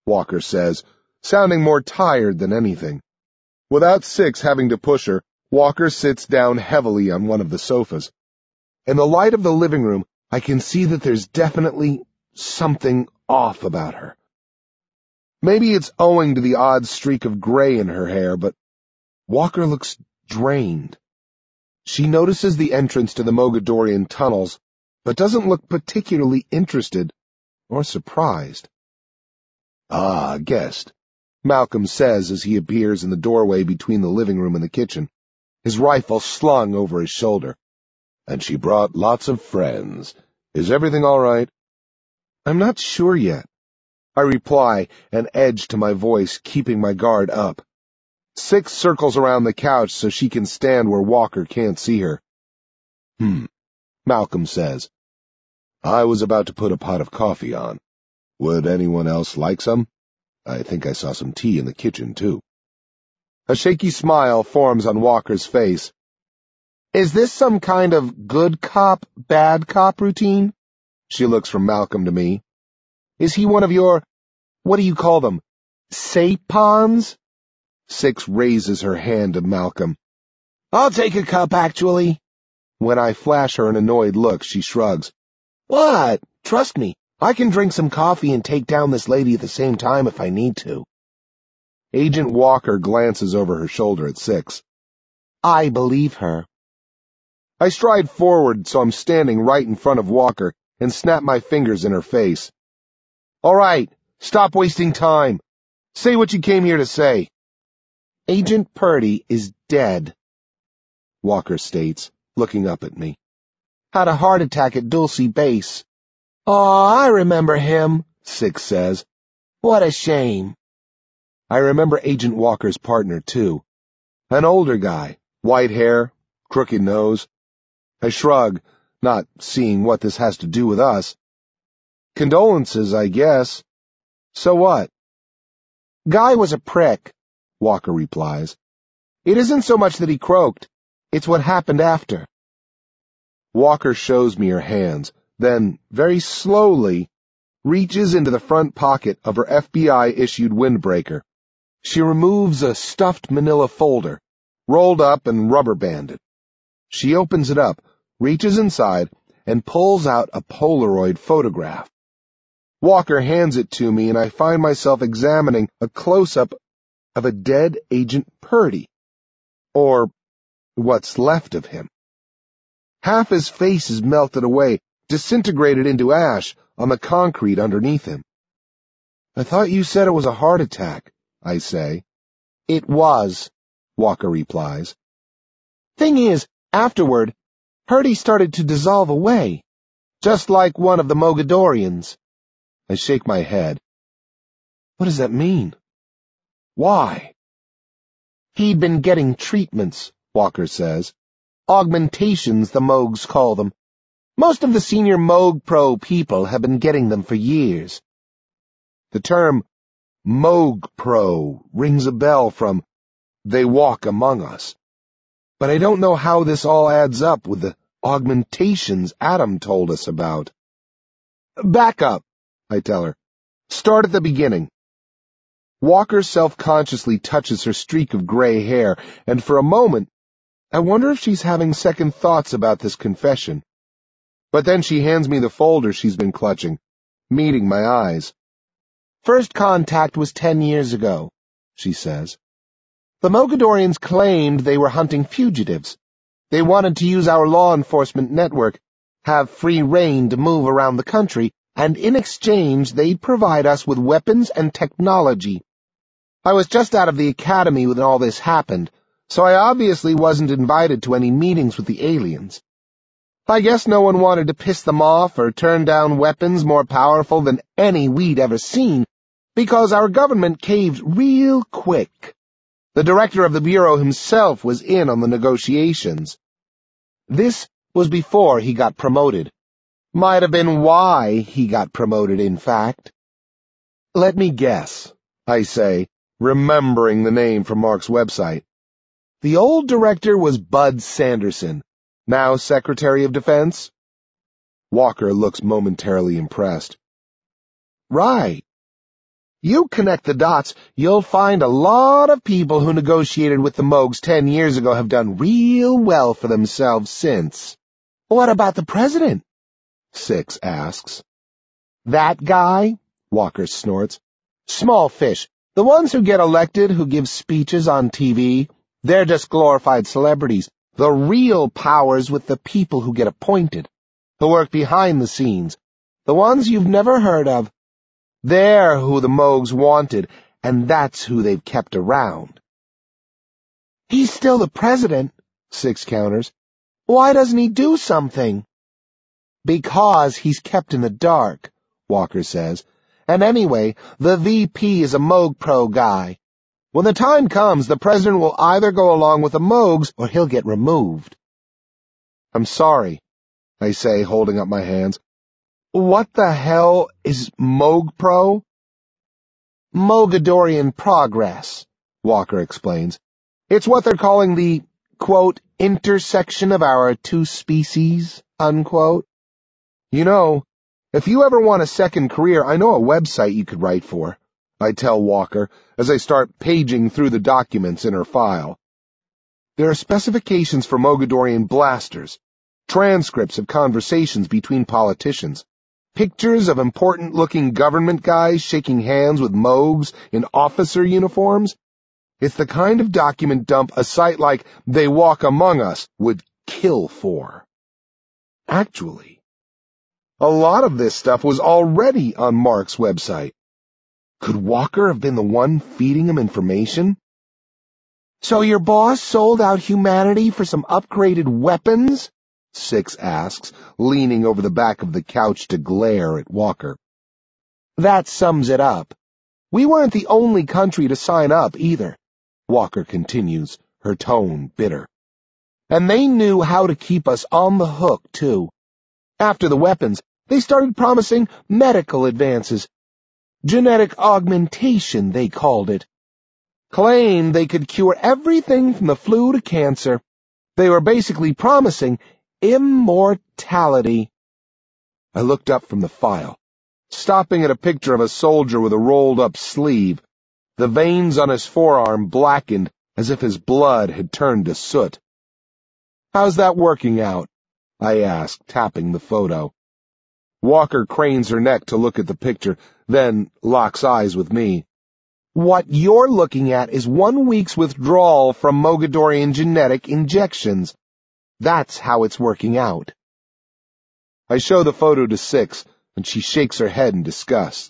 Walker says, sounding more tired than anything. Without Six having to push her, Walker sits down heavily on one of the sofas. In the light of the living room, I can see that there's definitely something off about her. Maybe it's owing to the odd streak of gray in her hair, but Walker looks drained. She notices the entrance to the Mogadorian tunnels, but doesn't look particularly interested or surprised. "Ah, a guest," Malcolm says as he appears in the doorway between the living room and the kitchen, his rifle slung over his shoulder. "And she brought lots of friends. Is everything all right?" "I'm not sure yet," I reply, an edge to my voice, keeping my guard up. Six circles around the couch so she can stand where Walker can't see her. Malcolm says. "I was about to put a pot of coffee on. Would anyone else like some? I think I saw some tea in the kitchen, too." A shaky smile forms on Walker's face. "Is this some kind of good cop, bad cop routine?" She looks from Malcolm to me. "Is he one of your, what do you call them, sapons?" Six raises her hand to Malcolm. "I'll take a cup, actually." When I flash her an annoyed look, she shrugs. "What? Trust me, I can drink some coffee and take down this lady at the same time if I need to." Agent Walker glances over her shoulder at Six. "I believe her." I stride forward so I'm standing right in front of Walker and snap my fingers in her face. "All right, stop wasting time. Say what you came here to say." "Agent Purdy is dead," Walker states, looking up at me. "Had a heart attack at Dulcie Base." "Oh, I remember him," Six says. "What a shame." I remember Agent Walker's partner, too. An older guy, white hair, crooked nose. I shrug, not seeing what this has to do with us. "Condolences, I guess. So what?" "Guy was a prick," Walker replies. "It isn't so much that he croaked, it's what happened after." Walker shows me her hands, then, very slowly, reaches into the front pocket of her FBI-issued windbreaker. She removes a stuffed manila folder, rolled up and rubber-banded. She opens it up, reaches inside, and pulls out a Polaroid photograph. Walker hands it to me, and I find myself examining a close-up of a dead Agent Purdy, or what's left of him. Half his face is melted away, disintegrated into ash on the concrete underneath him. "I thought you said it was a heart attack," I say. "It was," Walker replies. "Thing is, afterward, Purdy started to dissolve away, just like one of the Mogadorians." I shake my head. "What does that mean? Why?" "He'd been getting treatments," Walker says. "Augmentations, the Mogs call them. Most of the senior Moog Pro people have been getting them for years." The term Moog Pro rings a bell from They Walk Among Us. But I don't know how this all adds up with the augmentations Adam told us about. "Back up," I tell her. "Start at the beginning." Walker self-consciously touches her streak of gray hair, and for a moment, I wonder if she's having second thoughts about this confession. But then she hands me the folder she's been clutching, meeting my eyes. "First contact was 10 years ago," she says. "The Mogadorians claimed they were hunting fugitives. They wanted to use our law enforcement network, have free rein to move around the country, and in exchange they'd provide us with weapons and technology. I was just out of the academy when all this happened, so I obviously wasn't invited to any meetings with the aliens. I guess no one wanted to piss them off or turn down weapons more powerful than any we'd ever seen, because our government caved real quick. The director of the Bureau himself was in on the negotiations. This was before he got promoted. Might have been why he got promoted, in fact." "Let me guess," I say, remembering the name from Mark's website. "The old director was Bud Sanderson, now Secretary of Defense?" Walker looks momentarily impressed. "Right. You connect the dots, you'll find a lot of people who negotiated with the Mogs 10 years ago have done real well for themselves since. What about the president? Six asks. That guy? Walker snorts. Small fish. The ones who get elected, who give speeches on TV, they're just glorified celebrities. The real power's with the people who get appointed, who work behind the scenes, the ones you've never heard of. They're who the Mogs wanted, and that's who they've kept around. He's still the president, Six counters. Why doesn't he do something? Because he's kept in the dark, Walker says. And anyway, the VP is a MogPro guy. When the time comes, the president will either go along with the Mogs or he'll get removed. I'm sorry, I say, holding up my hands. What the hell is MogPro? Mogadorian Progress, Walker explains. It's what they're calling the, quote, intersection of our two species, unquote. You know, if you ever want a second career, I know a website you could write for, I tell Walker as I start paging through the documents in her file. There are specifications for Mogadorian blasters, transcripts of conversations between politicians, pictures of important-looking government guys shaking hands with Mogs in officer uniforms. It's the kind of document dump a site like They Walk Among Us would kill for. Actually, a lot of this stuff was already on Mark's website. Could Walker have been the one feeding him information? So your boss sold out humanity for some upgraded weapons? Six asks, leaning over the back of the couch to glare at Walker. That sums it up. We weren't the only country to sign up, either, Walker continues, her tone bitter. And they knew how to keep us on the hook, too. After the weapons, they started promising medical advances. Genetic augmentation, they called it. Claimed they could cure everything from the flu to cancer. They were basically promising immortality. I looked up from the file, stopping at a picture of a soldier with a rolled-up sleeve. The veins on his forearm blackened as if his blood had turned to soot. How's that working out? I asked, tapping the photo. Walker cranes her neck to look at the picture, then locks eyes with me. What you're looking at is 1 week's withdrawal from Mogadorian genetic injections. That's how it's working out. I show the photo to Six, and she shakes her head in disgust.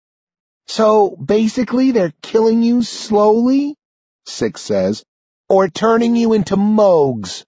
So, basically they're killing you slowly? Six says. Or turning you into Mogs.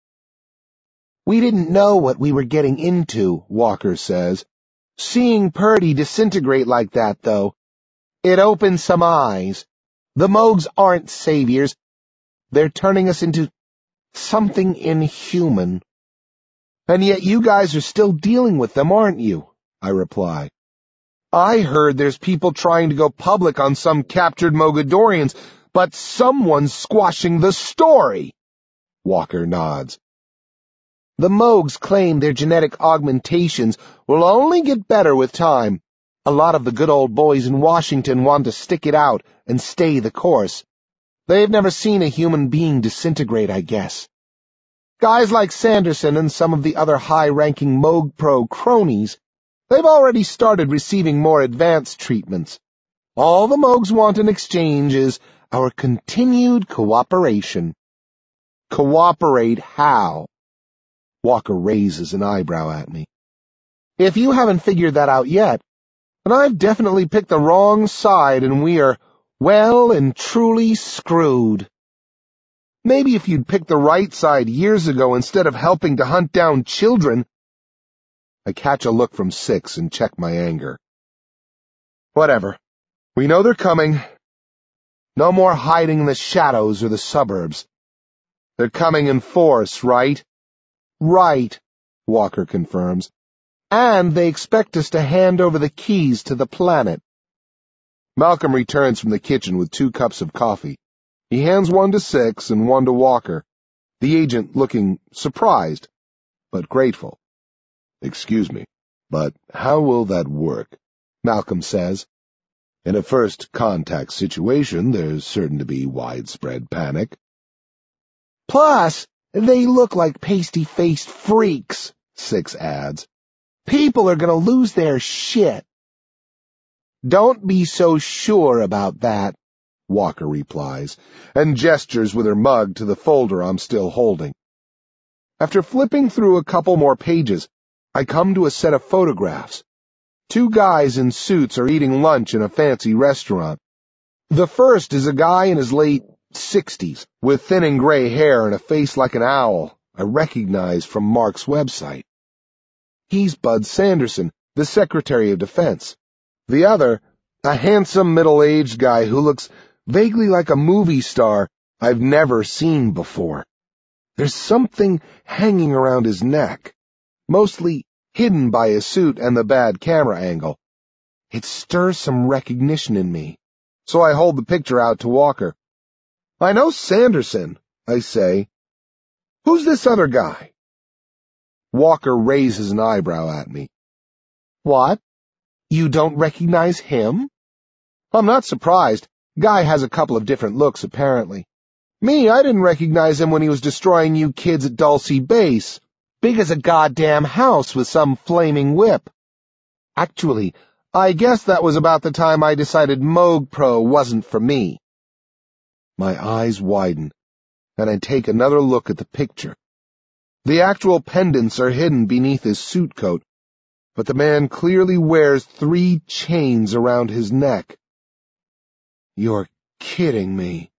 We didn't know what we were getting into, Walker says. Seeing Purdy disintegrate like that, though, it opened some eyes. The Mogs aren't saviors. They're turning us into something inhuman. And yet you guys are still dealing with them, aren't you? I reply. I heard there's people trying to go public on some captured Mogadorians, but someone's squashing the story. Walker nods. The Mogs claim their genetic augmentations will only get better with time. A lot of the good old boys in Washington want to stick it out and stay the course. They've never seen a human being disintegrate, I guess. Guys like Sanderson and some of the other high-ranking MogPro cronies, they've already started receiving more advanced treatments. All the Mogs want in exchange is our continued cooperation. Cooperate how? Walker raises an eyebrow at me. If you haven't figured that out yet, then I've definitely picked the wrong side and we are well and truly screwed. Maybe if you'd picked the right side years ago instead of helping to hunt down children. I catch a look from Six and check my anger. Whatever. We know they're coming. No more hiding in the shadows or the suburbs. They're coming in force, right? Right, Walker confirms. And they expect us to hand over the keys to the planet. Malcolm returns from the kitchen with 2 cups of coffee. He hands one to Six and one to Walker, the agent looking surprised, but grateful. Excuse me, but how will that work? Malcolm says. In a first contact situation, there's certain to be widespread panic. Plus, they look like pasty-faced freaks, Six adds. People are gonna lose their shit. Don't be so sure about that, Walker replies, and gestures with her mug to the folder I'm still holding. After flipping through a couple more pages, I come to a set of photographs. Two guys in suits are eating lunch in a fancy restaurant. The first is a guy in his late 60s, with thinning gray hair and a face like an owl, I recognize from Mark's website. He's Bud Sanderson, the Secretary of Defense. The other, a handsome middle-aged guy who looks vaguely like a movie star I've never seen before. There's something hanging around his neck, mostly hidden by his suit and the bad camera angle. It stirs some recognition in me, so I hold the picture out to Walker. I know Sanderson, I say. Who's this other guy? Walker raises an eyebrow at me. What? You don't recognize him? I'm not surprised. Guy has a couple of different looks, apparently. Me, I didn't recognize him when he was destroying you kids at Dulcie Base. Big as a goddamn house with some flaming whip. Actually, I guess that was about the time I decided Moog Pro wasn't for me. My eyes widen, and I take another look at the picture. The actual pendants are hidden beneath his suit coat, but the man clearly wears 3 chains around his neck. You're kidding me.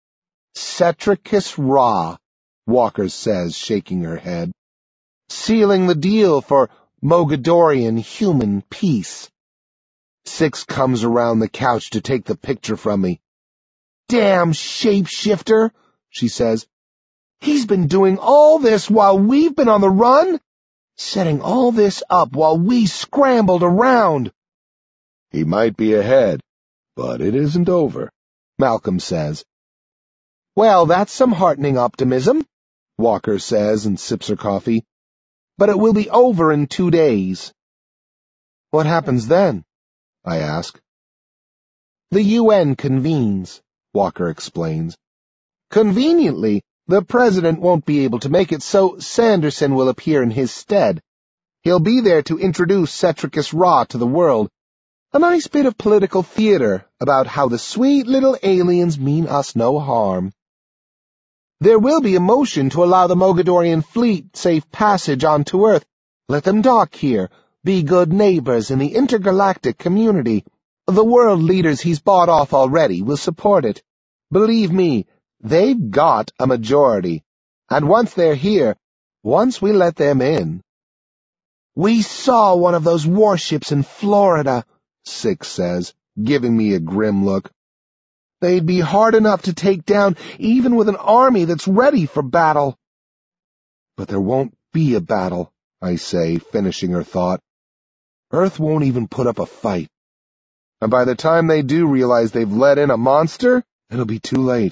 Cetricus Ra, Walker says, shaking her head. Sealing the deal for Mogadorian human peace. Six comes around the couch to take the picture from me. Damn shapeshifter, she says. He's been doing all this while we've been on the run? Setting all this up while we scrambled around. He might be ahead, but it isn't over, Malcolm says. Well, that's some heartening optimism, Walker says and sips her coffee. But it will be over in 2 days. What happens then? I ask. The UN convenes, Walker explains. Conveniently, the president won't be able to make it, so Sanderson will appear in his stead. He'll be there to introduce Cetricus Ra to the world. A nice bit of political theater about how the sweet little aliens mean us no harm. There will be a motion to allow the Mogadorian fleet safe passage onto Earth. Let them dock here, be good neighbors in the intergalactic community. The world leaders he's bought off already will support it. Believe me, they've got a majority. And once they're here, once we let them in. We saw one of those warships in Florida, Six says, giving me a grim look. They'd be hard enough to take down even with an army that's ready for battle. But there won't be a battle, I say, finishing her thought. Earth won't even put up a fight. And by the time they do realize they've let in a monster, it'll be too late.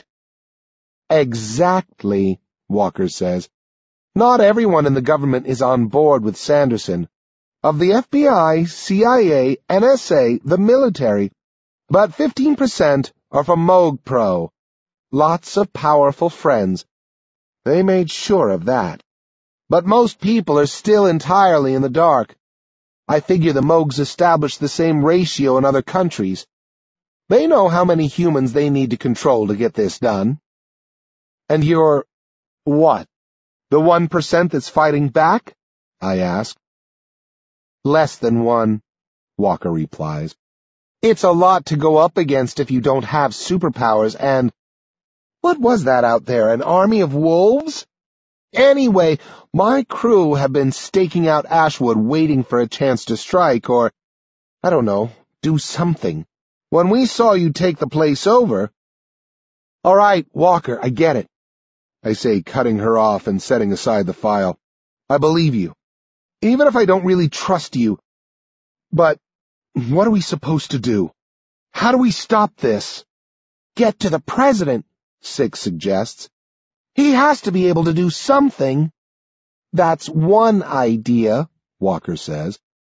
Exactly, Walker says. Not everyone in the government is on board with Sanderson. Of the FBI, CIA, NSA, the military, about 15% are from Moog Pro. Lots of powerful friends. They made sure of that. But most people are still entirely in the dark. I figure the Moogs established the same ratio in other countries. They know how many humans they need to control to get this done. And you're, what, the 1% that's fighting back? I ask. Less than 1, Walker replies. It's a lot to go up against if you don't have superpowers and... What was that out there, an army of wolves? Anyway, my crew have been staking out Ashwood waiting for a chance to strike or, I don't know, do something. When we saw you take the place over... All right, Walker, I get it, I say, cutting her off and setting aside the file. I believe you, even if I don't really trust you. But what are we supposed to do? How do we stop this? Get to the president, Six suggests. He has to be able to do something. That's one idea, Walker says.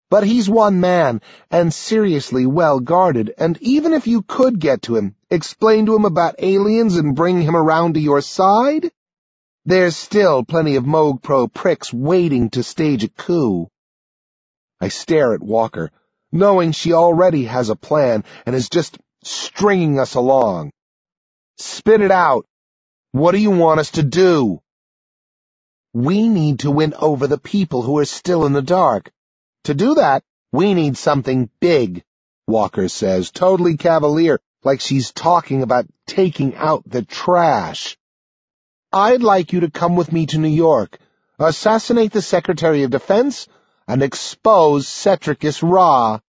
But he's one man, and seriously well guarded, and even if you could get to him, explain to him about aliens and bring him around to your side, there's still plenty of MoGPro pricks waiting to stage a coup. I stare at Walker, knowing she already has a plan and is just stringing us along. Spit it out. What do you want us to do? We need to win over the people who are still in the dark. To do that, we need something big, Walker says, totally cavalier, like she's talking about taking out the trash. I'd like you to come with me to New York, assassinate the Secretary of Defense, and expose Cetricus Ra.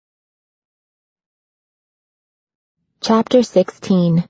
Chapter 16.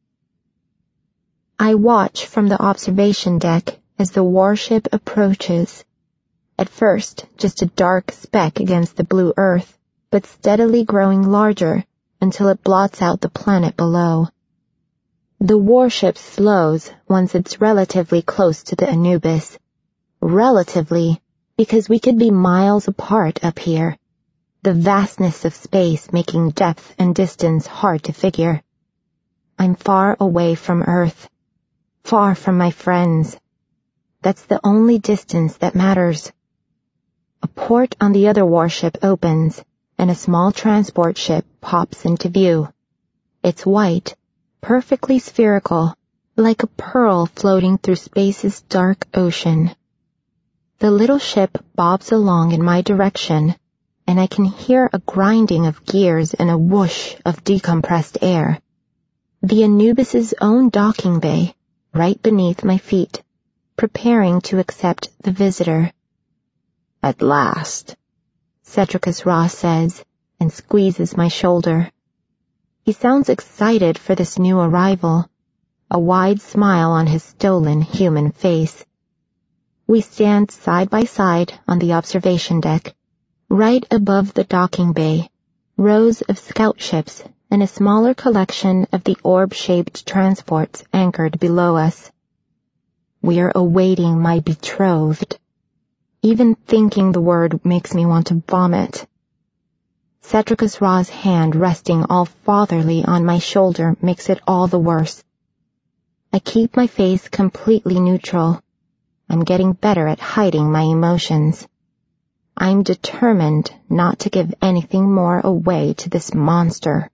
I watch from the observation deck as the warship approaches. At first, just a dark speck against the blue earth, but steadily growing larger until it blots out the planet below. The warship slows once it's relatively close to the Anubis. Relatively, because we could be miles apart up here, the vastness of space making depth and distance hard to figure. I'm far away from Earth, far from my friends. That's the only distance that matters. A port on the other warship opens, and a small transport ship pops into view. It's white, perfectly spherical, like a pearl floating through space's dark ocean. The little ship bobs along in my direction, and I can hear a grinding of gears and a whoosh of decompressed air. The Anubis's own docking bay, right beneath my feet, preparing to accept the visitor. At last, Cetricus Ra says, and squeezes my shoulder. He sounds excited for this new arrival, a wide smile on his stolen human face. We stand side by side on the observation deck, right above the docking bay, rows of scout ships and a smaller collection of the orb-shaped transports anchored below us. We're awaiting my betrothed. Even thinking the word makes me want to vomit. Cetricus Ra's hand resting all fatherly on my shoulder makes it all the worse. I keep my face completely neutral. I'm getting better at hiding my emotions. I'm determined not to give anything more away to this monster.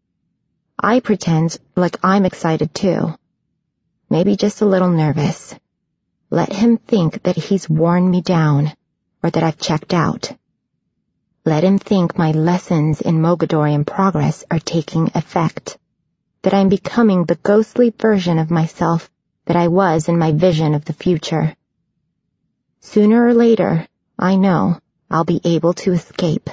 I pretend like I'm excited too. Maybe just a little nervous. Let him think that he's worn me down, or that I've checked out. Let him think my lessons in Mogadorian progress are taking effect, that I'm becoming the ghostly version of myself that I was in my vision of the future. Sooner or later, I know I'll be able to escape.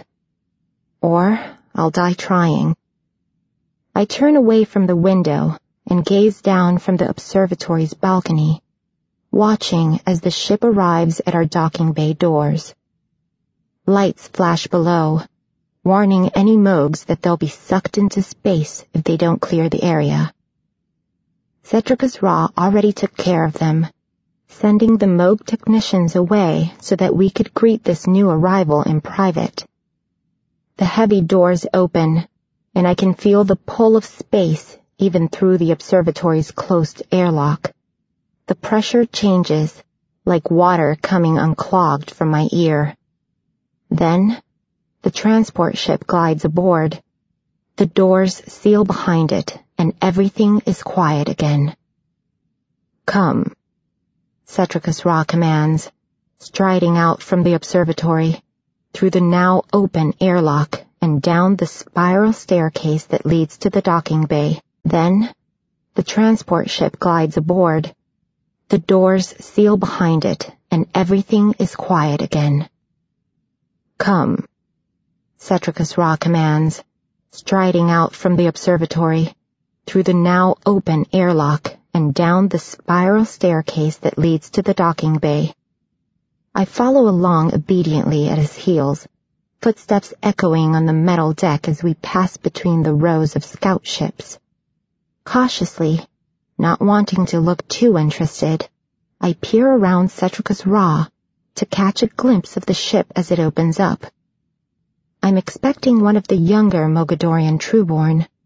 Or I'll die trying. I turn away from the window and gaze down from the observatory's balcony, watching as the ship arrives at our docking bay doors. Lights flash below, warning any Mogs that they'll be sucked into space if they don't clear the area. Cetricus Ra already took care of them, sending the Moog technicians away so that we could greet this new arrival in private. The heavy doors open, and I can feel the pull of space even through the observatory's closed airlock. The pressure changes, like water coming unclogged from my ear. Then, the transport ship glides aboard. The doors seal behind it, and everything is quiet again. Come, Cetricus Ra commands, striding out from the observatory, through the now open airlock and down the spiral staircase that leads to the docking bay. Then, the transport ship glides aboard. The doors seal behind it, and everything is quiet again. Come, Cetricus Ra commands, striding out from the observatory, through the now open airlock and down the spiral staircase that leads to the docking bay. I follow along obediently at his heels, footsteps echoing on the metal deck as we pass between the rows of scout ships. Cautiously, not wanting to look too interested, I peer around Cetricus Ra to catch a glimpse of the ship as it opens up. I'm expecting one of the younger Mogadorian Trueborn.